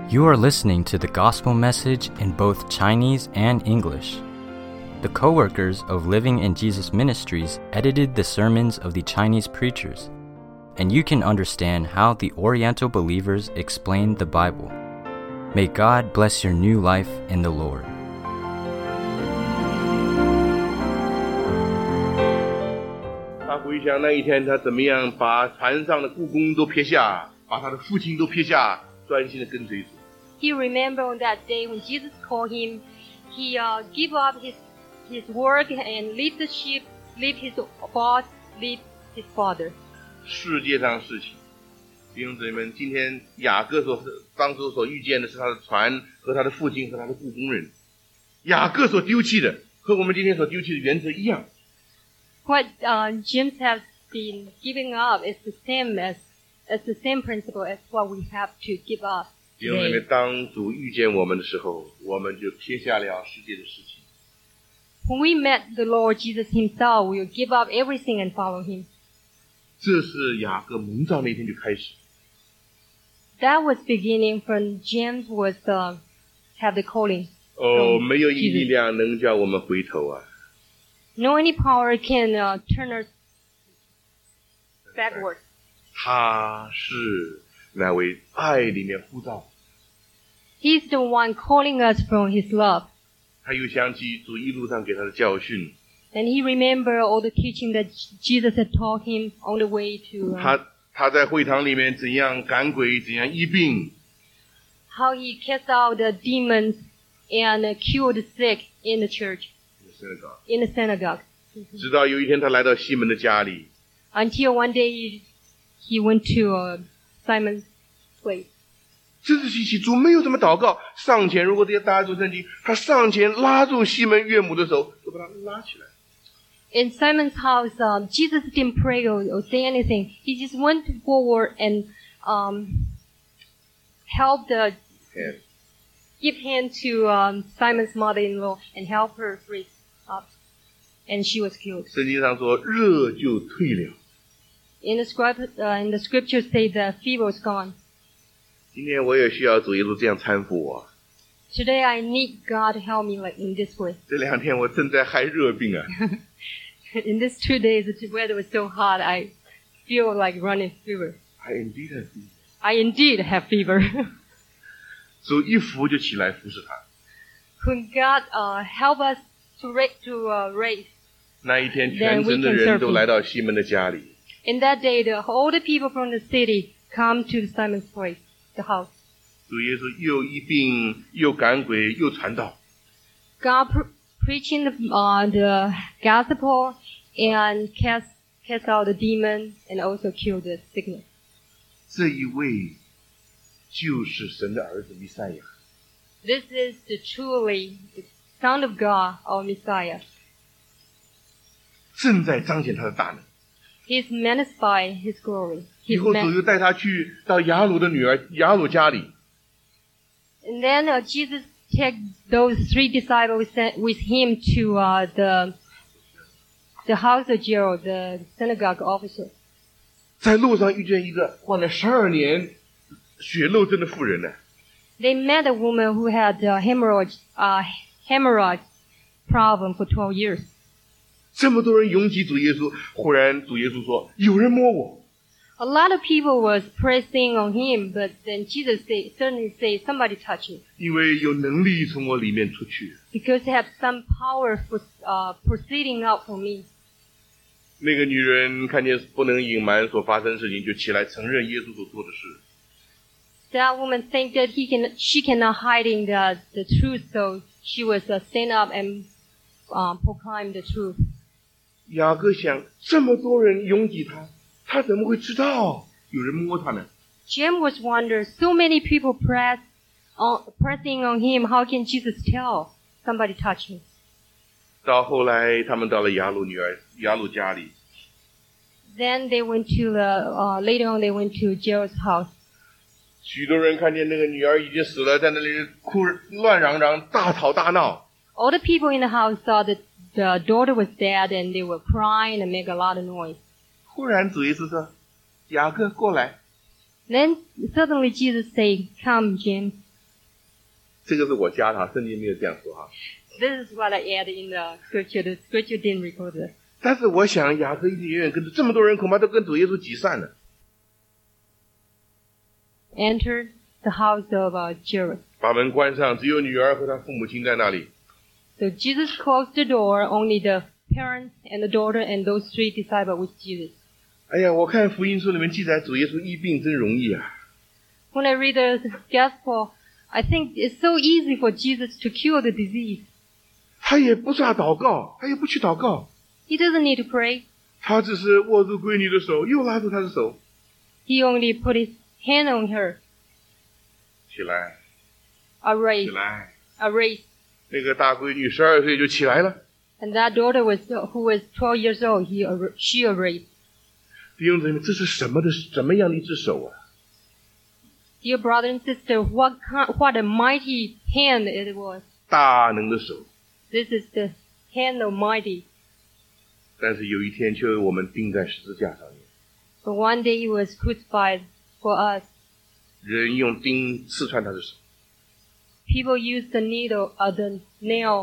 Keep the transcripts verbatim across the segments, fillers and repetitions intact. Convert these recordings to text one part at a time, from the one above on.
You are listening to the gospel message in both Chinese and English. The co-workers of Living in Jesus Ministries edited the sermons of the Chinese preachers, and you can understand how the Oriental believers explained the Bible. May God bless your new life in the Lord. 他回想那一天，他怎么样把船上的雇工都撇下，把他的父亲都撇下，专心的跟随主。 He remembered on that day when Jesus called him, he uh, gave up his his work and leave the ship, leave his boss, leave his father. 世界上事情，弟兄姊妹们，今天雅各所当初所遇见的是他的船和他的父亲和他的雇工人，雅各所丢弃的和我们今天所丢弃的原则一样。 What uh, James has been giving up is the same as as the same principle as what we have to give up. 弟兄姊妹，当主遇见我们的时候，我们就撇下了世界的事情。 When we met the Lord Jesus Himself, we will give up everything and follow Him. 这是雅各蒙召那天就开始。 That was beginning from James was uh, have the calling. 哦，没有一力量能叫我们回头啊。 No any power can uh, turn us backward. 他是那位爱里面呼召。 He's the one calling us from His love. 他又想起主一路上给他的教训。 And he remembered all the teaching that Jesus had taught him on the way to. Uh, 他他在会堂里面怎样赶鬼，怎样医病。 How he cast out the demons and uh, cured the sick in the church. In the synagogue. 直到有一天他来到西门的家里。 Until one day he, he went to uh, Simon's place. 这次西西主没有怎么祷告，上前如果这些大家读圣经，他上前拉住西门岳母的手，就把他拉起来。 In Simon's house, um, Jesus didn't pray or, or say anything. He just went forward and um, helped the, yeah. give hand to um, Simon's mother-in-law and help her raise up. And she was killed. 圣经上说热就退了。 In the, script, uh, in the scriptures say the fever was gone. 今天我也需要主耶稣这样搀扶我。 Today I need God to help me like in this way. 这两天我正在害热病啊。 In these two days, the weather was so hot, I feel like running fever. I indeed have fever. I indeed have fever. 主一扶就起来服侍他。 When God uh, help us to raise, to uh, raise, 那一天全城的人都来到西门的家里。 In that day, the, all the people from the city come to Simon's place, the house. 主耶稣又医病，又赶鬼，又传道。 God pre- preaching the, uh, the gospel and cast cast out the demon and also kill the sickness. 这一位就是神的儿子弥赛亚。 This is the truly the Son of God, our Messiah. 正在彰显他的大能。 He's magnified His glory. 以后主又带他去到雅鲁的女儿雅鲁家里。 And then uh, Jesus took those three disciples with him to uh, the the house of Jairus, the synagogue officer. 在路上遇见一个患了十二年血漏症的妇人呢。 They met a woman who had a hemorrhage, uh, hemorrhage problem for twelve years. 这么多人拥挤主耶稣，忽然主耶稣说：“有人摸我。” A lot of people was pressing on him, but then Jesus say, certainly say, somebody touch me. 因为有能力从我里面出去。 Because they have some power for, uh, proceeding out from me. 那个女人看见不能隐瞒所发生的事情，就起来承认耶稣所做的事。 That woman think that he can, she cannot hiding the the truth, so she was uh, stand up and uh, proclaim the truth. 雅各想，这么多人拥挤他。他怎么会知道有人摸他呢？ James was wonder, so many people press on, pressing on him, how can Jesus tell somebody touch me? 到后来，他们到了雅鲁女儿雅鲁家里。 Then they went to the, uh, later on they went to Jairus' house. 许多人看见那个女儿已经死了，在那里哭乱嚷嚷，大吵大闹。 All the people in the house saw that the daughter was dead and they were crying and make a lot of noise. 忽然主耶稣说：“雅各过来。” Then suddenly Jesus said, "Come, James." 这个是我加的哈，圣经没有这样说哈。 This is what I add in the scripture. The scripture didn't record it. 但是我想雅各一定远远跟着这么多人，恐怕都跟主耶稣挤散了。 Enter the house of uh, Jairus. 把门关上，只有女儿和她父母亲在那里。 So Jesus closed the door. Only the parents and the daughter and those three disciples with Jesus. 哎呀，我看福音书里面记载主耶稣医病真容易啊。 When I read the gospel, I think it's so easy for Jesus to cure the disease. 他也不是要祷告，他也不去祷告， He doesn't need to pray. 他只是握住闺女的手，又拉住她的手， He only put his hand on her. 起来， A 起 raise, 来。 a raise. 那个大闺女十二岁就起来了。 And that daughter was who was twelve years old. He ar- she arose. 弟兄姊妹，这是什么的什么样的一只手啊？ Dear brother and sister, what kind, what a mighty hand it was. 大能的手。 This is the hand of mighty. 但是有一天却为我们钉在十字架上面， But one day he was crucified for us. 人用钉刺穿他的手。 People used the needle, uh, the nail,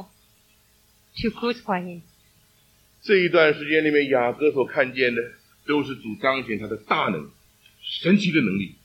to crucify him. 这一段时间里面，雅各所看见的都是主彰显他的大能、神奇的能力。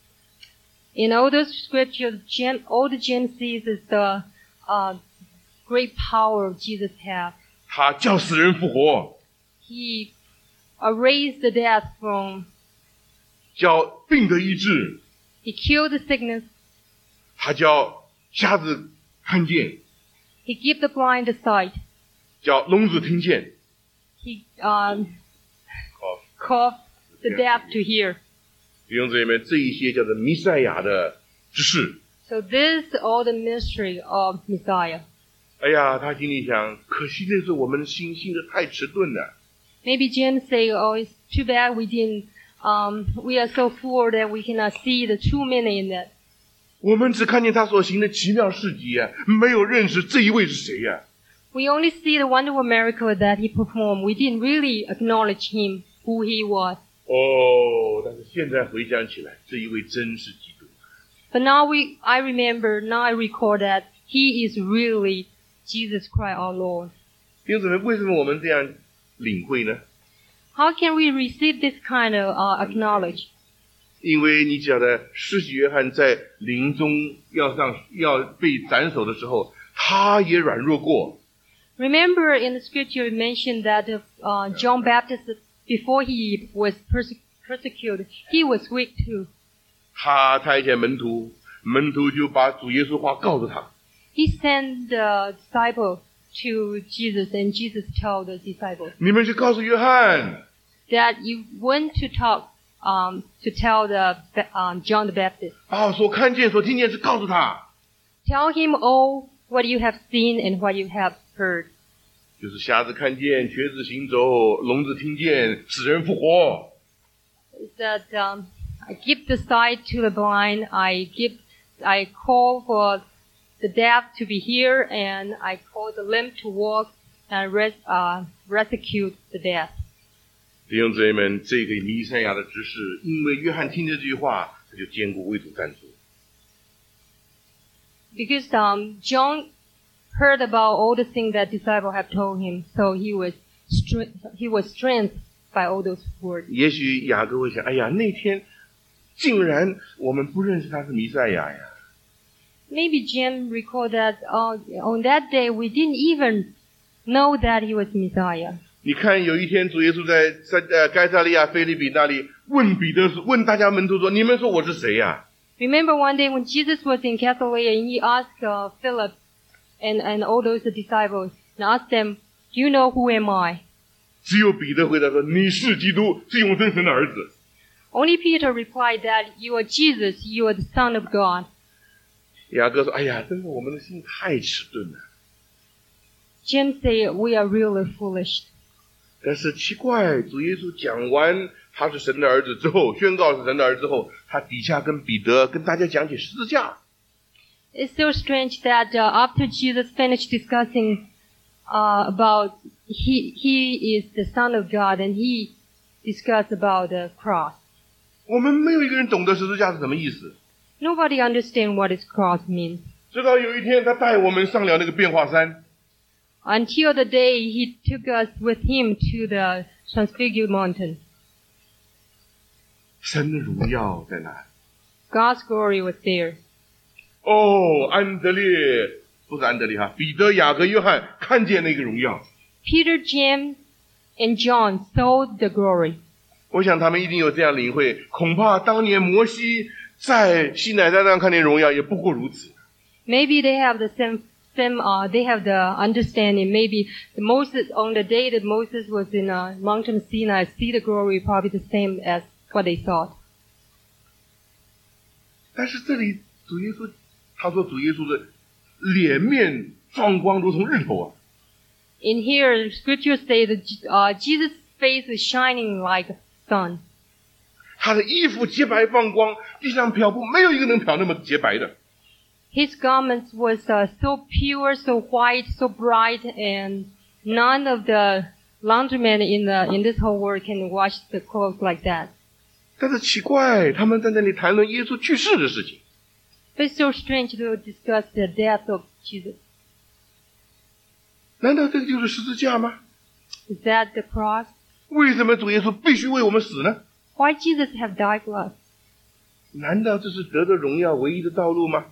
In all those scriptures, James, all the James sees is the uh, great power Jesus has. 他叫死人复活， He uh, raised the dead from, 叫病得医治， he killed the sickness, 他叫瞎子看见， he gave the blind the sight, 叫聋子听见。 he um, 好， caused the deaf to hear. 弟兄姊妹们，这一些叫做弥赛亚的知识。 So this is all the mystery of Messiah. 哎呀，他心里想，可惜那是我们心信的太迟钝了。 Maybe James say, "Oh, it's too bad we didn't. Um, we are so poor that we cannot see the true meaning in that. 我们只看见他所行的奇妙事迹啊，没有认识这一位是谁呀、啊。 We only see the wonderful miracle that he performed. We didn't really acknowledge him, who he was. 哦，但是现在回想起来，这一位真是基督。 But now we, I remember, now I recall that he is really Jesus Christ our Lord. 弟兄姊妹，为什么我们这样领会呢？ How can we receive this kind of uh, acknowledge? 因为你晓得，施洗约翰在临终要上要被斩首的时候，他也软弱过。 Remember in the scripture it mentioned that uh, John Baptist, before he was perse- persecuted, he was weak too. 他差遣门徒，门徒就把主耶稣话告诉他。 He sent the disciple to Jesus, and Jesus told the disciples 你们去告诉约翰， that you went to talk, um, to tell the um, John the Baptist. 啊，所看见、所听见是告诉他， Tell him all what you have seen and what you have heard. 就是瞎子看见、瘸子行走、聋子听见、死人复活。 That um, I give the sight to the blind, I give, I call for the deaf to be here, and I call the lame to walk, and res, uh, rescue the deaf. 弟兄姊妹们，这个弥赛亚的指示，因为约翰听这句话，他就坚固为主站住。 Because um, John heard about all the things that disciples have told him, so he was stre- he was strengthened by all those words. 也许雅各会想：哎呀，那天竟然我们不认识他是弥赛亚呀！ Maybe Jim recalled that uh, on that day we didn't even know that he was Messiah. 你看，有一天主耶稣在在呃该撒利亚腓立比那里问彼得说，问大家门徒说：“你们说我是谁呀、啊？” Remember one day when Jesus was in Caesarea and he asked uh, Philip and, and all those disciples and asked them, "Do you know who am I?" 只有彼得回答说：“你是基督，是永生神的儿子。” Only Peter replied that you are Jesus, you are the Son of God. 雅各说：“哎呀，真是我们的心太迟钝了。” James said, "We are really foolish." 但是奇怪，主耶稣讲完他是神的儿子之后，宣告是神的儿子之后，他底下跟彼得跟大家讲起十字架。 It's so strange that uh, after Jesus finished discussing uh, about he he is the Son of God and he discussed about the cross. 我们没有一个人懂得十字架是什么意思。 Nobody understands what this cross means. 直到有一天，他带我们上了那个变化山。 Until the day he took us with him to the Transfigured Mountain. 神的荣耀在哪里？ God's glory was there. 哦，安德烈，不是安德烈哈，彼得、雅各、约翰看见那个荣耀。 Peter, James, and John saw the glory. 我想他们一定有这样领会，恐怕当年摩西在西乃山上看见荣耀，也不过如此。 Maybe they have the same, same uh, they have the understanding. Maybe the Moses, on the day that Moses was in uh, Mountain Sinai, see the glory probably the same as what they thought. 但是这里主耶稣，他说主耶稣的脸面放光如同日头啊。 In here, scriptures say that uh, Jesus' face was shining like sun. 他的衣服洁白放光，地上漂布，没有一个能漂那么洁白的。 His garments was uh, so pure, so white, so bright, and none of the laundrymen in the in this whole world can wash the clothes like that. 但是奇怪，他们在那里谈论耶稣去世的事情。 But it's so strange to discuss the death of Jesus. 难道这个就是十字架吗？ Is that the cross? 为什么主耶稣必须为我们死呢？ Why Jesus have died for us? 难道这是得到荣耀唯一的道路吗？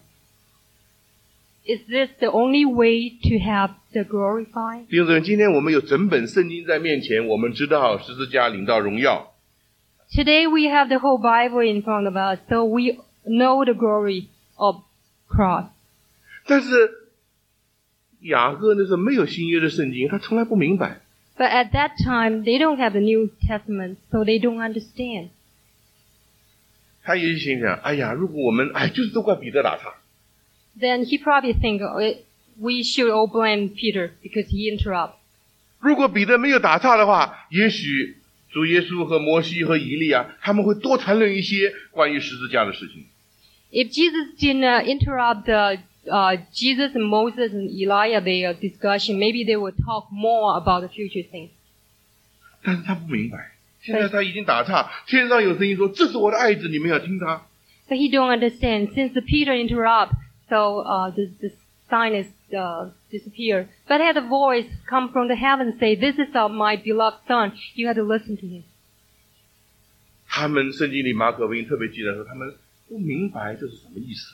Is this the only way to have the glorified? 弟兄姊妹，今天我们有整本圣经在面前，我们知道十字架领到荣耀。 Today we have the whole Bible in front of us, so we know the glory of cross. 但是雅各那时候没有新约的圣经，他从来不明白。 But at that time, they don't have the New Testament, so they don't understand. 他也心想：哎呀，如果我们哎，就是都怪彼得打岔。 Then he probably think oh, it, we should all blame Peter because he interrupted. 如果彼得没有打岔的话，也许主耶稣和摩西和以利亚他们会多谈论一些关于十字架的事情。 If Jesus didn't uh, interrupt the uh, Jesus and Moses and Elijah their discussion, maybe they would talk more about the future things. 但是他不明白，现在他已经打岔，天上有声音说：“这是我的爱子，你们要听他。” But he don't understand. Since the Peter interrupt, so uh, the, the sign is uh, disappear. But had a voice come from the heaven say, "This is uh, my beloved son. You have to listen to him." 他们圣经里马可福音特别记得说，他们不明白这是什么意思。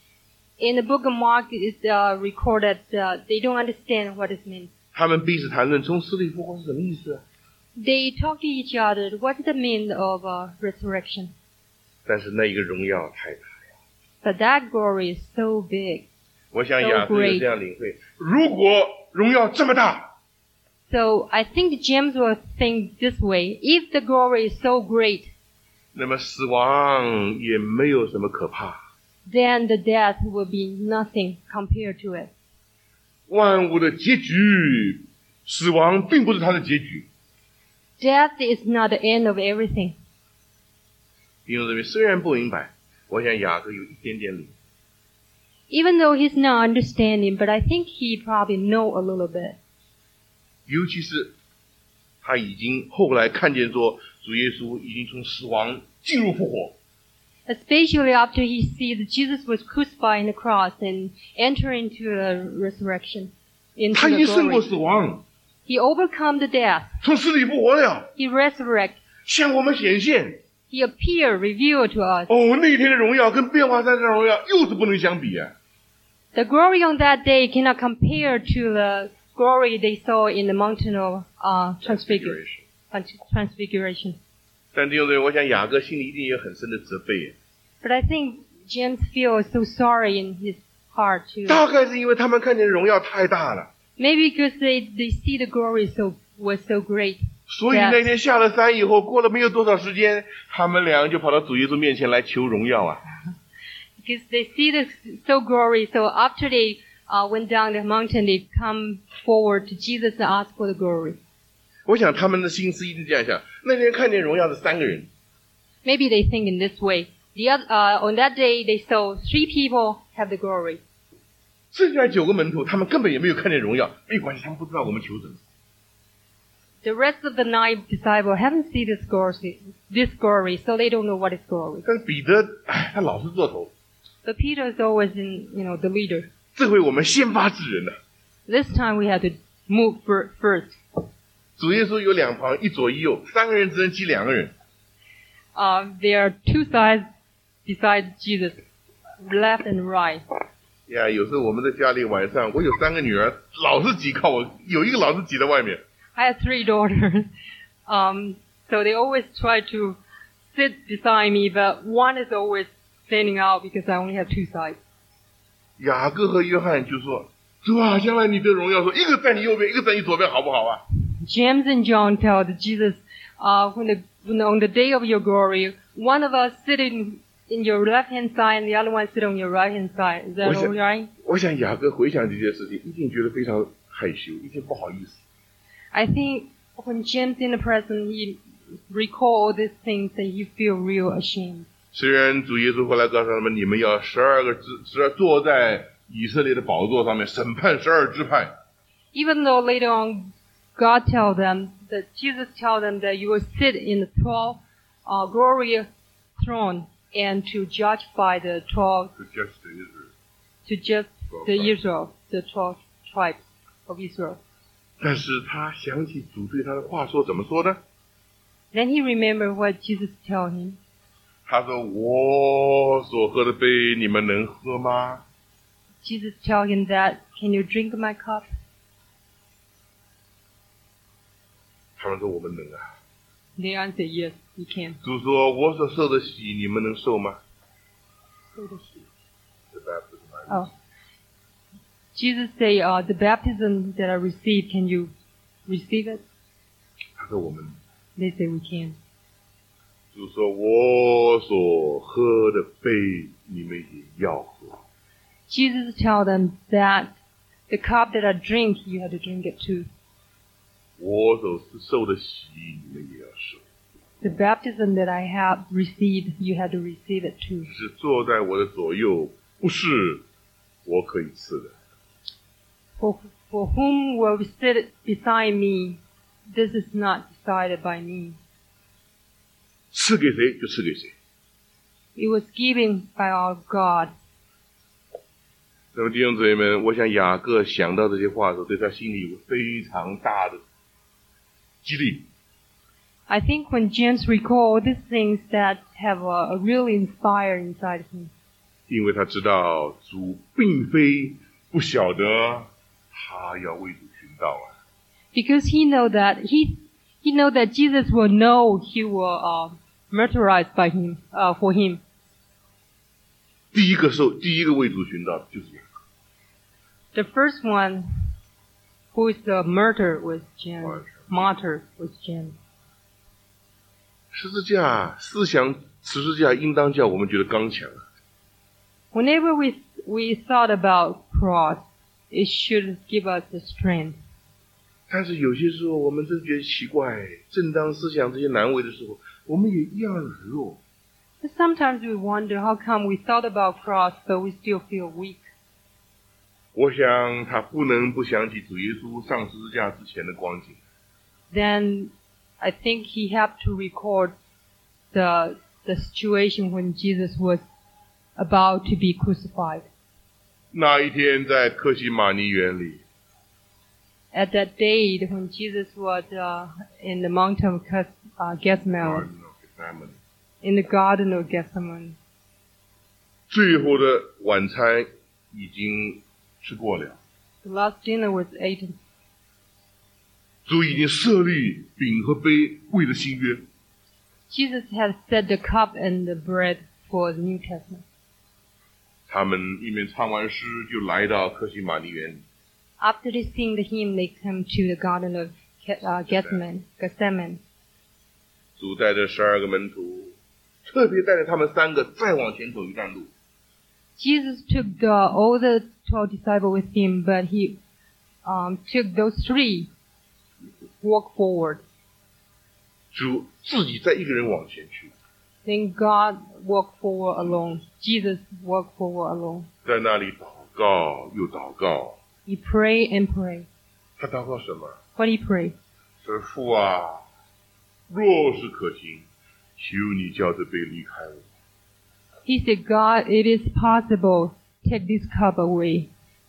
In the book of Mark, it's uh, recorded uh, they don't understand what it means. 他们彼此谈论从死里复活是什么意思啊？ They talk to each other. What is the meaning of uh, resurrection? 但是那一个荣耀太大了。 But that glory is so big. 我想雅各有这样领会：如果荣耀这么大， So I think James will think this way. If the glory is so great, 那么死亡也没有什么可怕。 then the death will be nothing compared to it. 万物的结局，死亡并不是它的结局。 Death is not the end of everything. 弟兄姊妹，虽然不明白，我想雅各有一点点领。 Even though he's not understanding, but I think he probably know a little bit. 尤其是他已经后来看见说，主耶稣已经从死亡进入复活。 Especially after he sees that Jesus was crucified on the cross and enter into the resurrection, 他 into 已经 the 胜过 glory. 死亡， He overcome the death. 从死里复活了， He resurrect. 向我们显现。 He appear, reveal to us. 哦，那天的荣耀跟变化山上的荣耀又是不能相比啊！ The glory on that day cannot compare to the glory they saw in the mountain of uh, transfiguration. transfiguration. 但弟兄姊妹，我想雅各心里一定有很深的责备， But I think James feels so sorry in his heart too. 大概是因为他们看见荣耀太大了， Maybe because they, they see the glory so was so great. 所以那天下了山以后，过了没有多少时间，他们俩就跑到主耶稣面前来求荣耀啊！ Because they see the so glory, so after they uh, went down the mountain, they come forward to Jesus and ask for the glory. 我想他们的心思一定这样想：那天看见荣耀的三个人， Maybe they think in this way. The other, uh, on that day, they saw three people have the glory. 剩下九个门徒，他们根本也没有看见荣耀，没关系，他们不知道我们求什么。 The rest of the nine disciples haven't seen this glory, this glory, so they don't know what is glory. 但是彼得，哎，他老是做头。 But Peter is always in, you know, the leader. 这回我们先发制人了。 This time we had to move fir- first. 主耶稣有两旁，一左一右，三个人只能挤两个人。 Uh, there are two sides besides Jesus, left and right. 呀，有时候我们在家里晚上，我有三个女儿，老是挤靠我，有一个老是挤在外面。 I have three daughters, um, so they always try to sit beside me, but one is always standing out because I only have two sides. 雅各和约翰就说：“主啊，将来你的荣耀说，一个在你右边，一个在你左边，好不好啊？” James and John tell Jesus, uh, when, the, when on the day of your glory, one of us sitting in your left hand side and the other one sit on your right hand side. Is that 我想 all right? 我想雅各回想这件事情，一定觉得非常害羞，一定不好意思。 I think when James in the present, he recall all these things and he feel real ashamed. 虽然主耶稣后来告诉他们，你们要十二个支，十二坐在以色列的宝座上面审判十二支派。 Even though later on God tell them, that Jesus tell them that you will sit in the twelve uh, glorious throne and to judge by the twelve, To judge the Israel. to judge Twelve the tribes. Israel, the twelve tribes of Israel. 但是他想起主对他的话说，怎么说呢？ Then he remembered what Jesus tell him. 他说：“我所喝的杯，你们能喝吗？” Jesus tell him that, can you drink my cup? 他们说：“我们能啊。” They answer, yes, we can. 主说：“我所受的洗，你们能受吗？” So the sheep. The baptism I Oh. Jesus say, uh, the baptism that I received, can you receive it? 他说：“我们。” They say we can. 主说：“我所喝的杯，你们也要喝。” Jesus tell them that the cup that I drink, you have to drink it too. 我所受的洗，你们也要受。 The baptism that I have received, you have to receive it too. 只是坐在我的左右，不是我可以赐的， For, for whom will sit beside me, this is not decided by me. 赐给谁就赐给谁。 It was given by our God. 那么弟兄姊妹们，我想雅各想到这些话的时候，对他心里有个非常大的激励。 I think when James recall these things that have a, a real inspire inside him. 因为他知道主并非不晓得他要为主寻道啊。 Because he know that he he know that Jesus will know he will uh, martyrized by him uh, for him. 第一个受，第一个为主寻道的就是雅各。 The first one, who is the martyr, was James. Martyr was James. 十字架思想，十字架应当叫我们觉得刚强啊。 Whenever we we thought about cross, it should give us the strength. 但是有些时候，我们真觉得奇怪，正当思想这些难为的时候，我们也一样软弱。 But sometimes we wonder how come we thought about cross, but we still feel weak. 我想他不能不想起主耶稣上十字架之前的光景。 Then I think he had to record the the situation when Jesus was about to be crucified. 那一天在客西马尼园里， At that day when Jesus was uh, in the mountain of Ges- uh, Gethsemane, in the garden of Gethsemane, 最后的晚餐已经吃过了， the last dinner was eaten. 主已经设立饼和杯，为了新约。 Jesus had set the cup and the bread for the New Testament. 他们一面唱完诗，就来到客西马尼园里。 After they sing the hymn, they come to the garden of Ge- uh, Gethsemane. Gethsemane. 主带着十二个门徒，特别带着他们三个再往前走一段路。 Jesus took the, all the twelve disciples with him, but he um, took those three walk forward. 主自己再一个人往前去， Then God walked forward alone. Jesus walked forward alone. 在那里祷告又祷告。 He prayed and prayed. 他祷告什么？ What he prayed? 说父啊，若是可行，求你叫这杯离开我。 He said, God, it is possible. Take this cup away.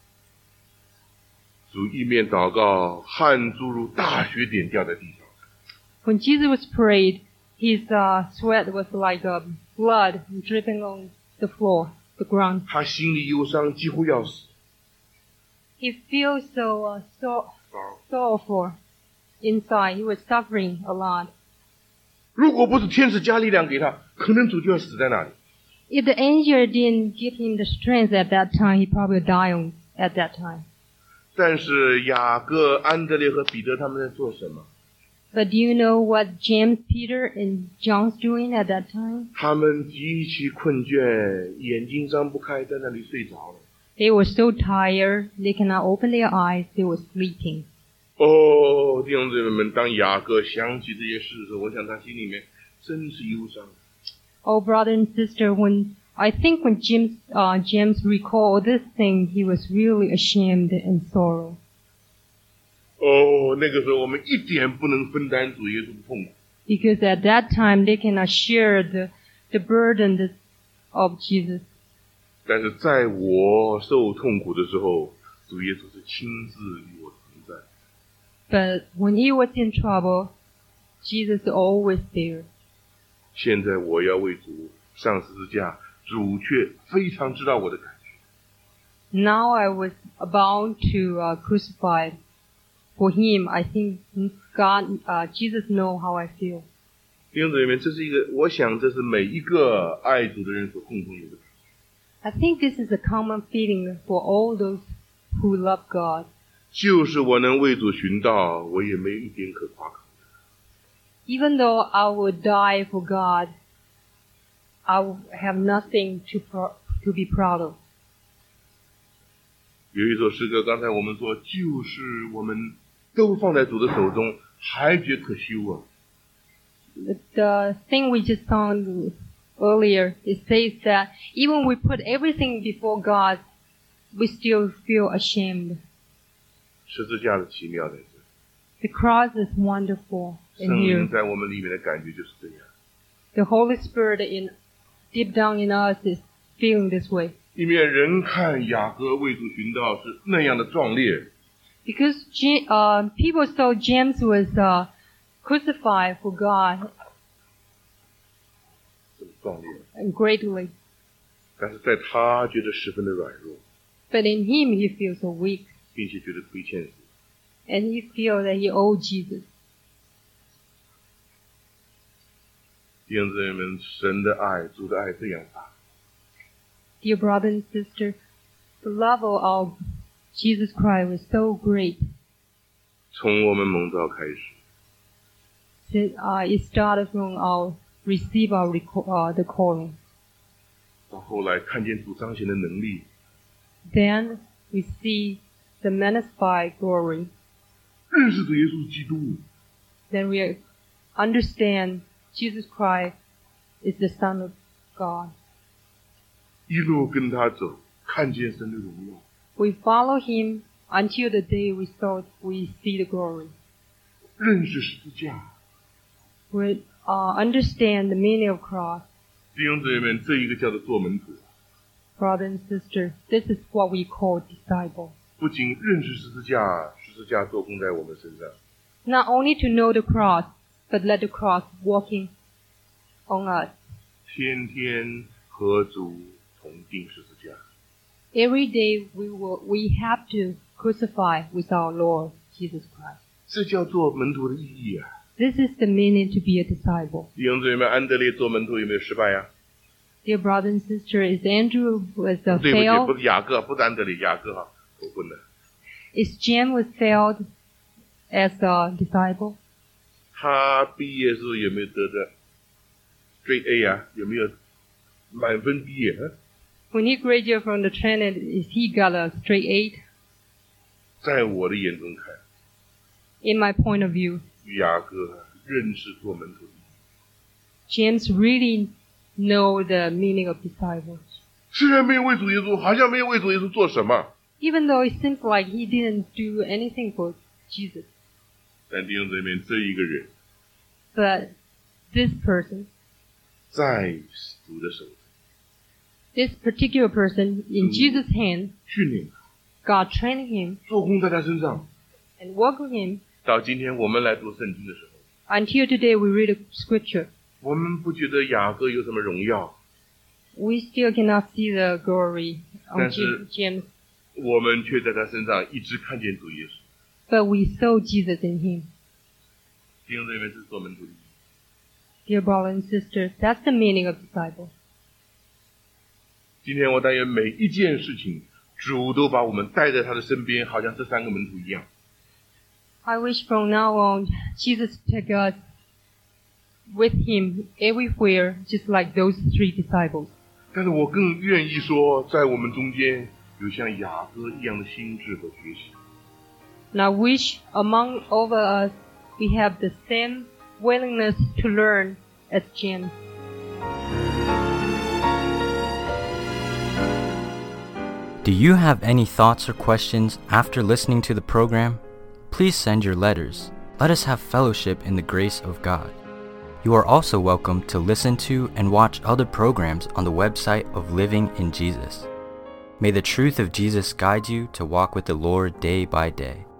主一面祷告，汗珠如大雪点掉在地上。 When Jesus was prayed, his uh, sweat was like uh, blood dripping on the floor, the ground. 他心里忧伤，几乎要死。 He feels so uh, so sorrowful inside. He was suffering a lot. 如果不是天使加力量给他，可能主就要死在那里。 If the angel didn't give him the strength at that time, he probably died on, at that time. 但是雅各、安德烈和彼得他们在做什么？ But do you know what James, Peter, and John's doing at that time? 他们极其困倦，眼睛张不开，在那里睡着了。 They were so tired, they cannot open their eyes, they were sleeping. 哦，弟兄姊妹们，当雅各想起这些事的时候，我想他心里面真是忧伤。 Oh, brother and sister, when I think when James, uh, James recalled this thing, he was really ashamed and sorrow. 哦，那个时候我们一点不能分担主耶稣的痛苦， Because at that time, they cannot share the, the burden of Jesus. 但是在我受痛苦的时候，主耶稣是亲自与我同在。 But when he was in trouble, Jesus is always there. 现在我要为主上十字架，主却非常知道我的感觉。 Now I was about to uh, crucify for him. I think God, uh, Jesus know how I feel. 弟兄姊妹们，这是一个，我想这是每一个爱主的人所共同有的感觉。 I think this is a common feeling for all those who love God. 就是我能为主寻道，我也没一点可夸口。 Even though I would die for God, I will have nothing to pro- to be proud of. 有一首诗歌，刚才我们说，就是我们都放在主的手中，还觉可羞啊。 The, the thing we just sung earlier, it says that even we put everything before God, we still feel ashamed. 十字架的奇妙在这， The cross is wonderful 圣 in 灵 here. 在我们里面的感觉就是这样。 The Holy Spirit in deep down in us is feeling this way. 一面人看雅各为主寻道是那样的壮烈， Because Ja- uh, people saw James was uh, crucified for God 这么壮烈， and greatly. 但是在他觉得十分的软弱， But in him he feels so weak. 并且觉得亏欠主。 And he feels that he owed Jesus. 弟兄姊妹们，神的爱，主的爱这样大， Dear brother and sister, the love of Jesus Christ was so great 从我们蒙召开始， that uh, it started from our receive our reco- uh, the calling. 到后来看见主彰显的能力， Then we see the magnified glory. 认识主耶稣基督， Then we understand Jesus Christ is the Son of God. 一路跟他走，看见神的荣耀， We follow him until the day we thought we see the glory. 认识十字架。 We uh, understand the meaning of cross. 弟兄姊妹们，这一个叫做做门徒， Brother and sister, this is what we call disciple. 不仅认识十字架，十字架做工在我们身上， Not only to know the cross, but let the cross walking on us. 天天和主同定十字架。 Every day we will, we have to crucify with our Lord Jesus Christ. 这叫做门徒的意义啊！ This is the meaning to be a disciple. 弟兄姊妹们，安德烈做门徒有没有失败呀、 Dear brother and sister, is Andrew was a 对不起， failed? 不是雅各，不是安德烈，雅各哈，头昏了。 Is James was failed as a disciple? 他毕业的时候有没有得的 straight A 啊？有没有满分毕业？啊 When he graduated from the Trinity, is he got a straight eight? 在我的眼中看， In my point of view, 雅各认识做门徒的意义。 James really know the meaning of disciples. 虽然没有为主耶稣，好像没有为主耶稣做什么， Even though it seems like he didn't do anything for Jesus. 但弟兄姊妹，这一个人 But this person 在主的手中， this particular person in Jesus' hand, 训练他， God trained him 做工在他身上。 and worked with him 到今天我们来读圣经的时候， until today we read the scripture. 我们不觉得雅各有什么荣耀， We still cannot see the glory of 但是 James, 我们却在他身上一直看见主耶稣。 but we saw Jesus in him. 弟兄姊妹，这是做门徒的。 Dear brothers and sisters, that's the meaning of disciple. 今天我但愿每一件事情，主都把我们带在他的身边，好像这三个门徒一样。 I wish from now on, Jesus take us with him everywhere, just like those three disciples. 但是我更愿意说，在我们中间有像雅各一样的心智和学习。 And I wish among all of us, we have the same willingness to learn as James. Do you have any thoughts or questions after listening to the program? Please send your letters. Let us have fellowship in the grace of God. You are also welcome to listen to and watch other programs on the website of Living in Jesus. May the truth of Jesus guide you to walk with the Lord day by day.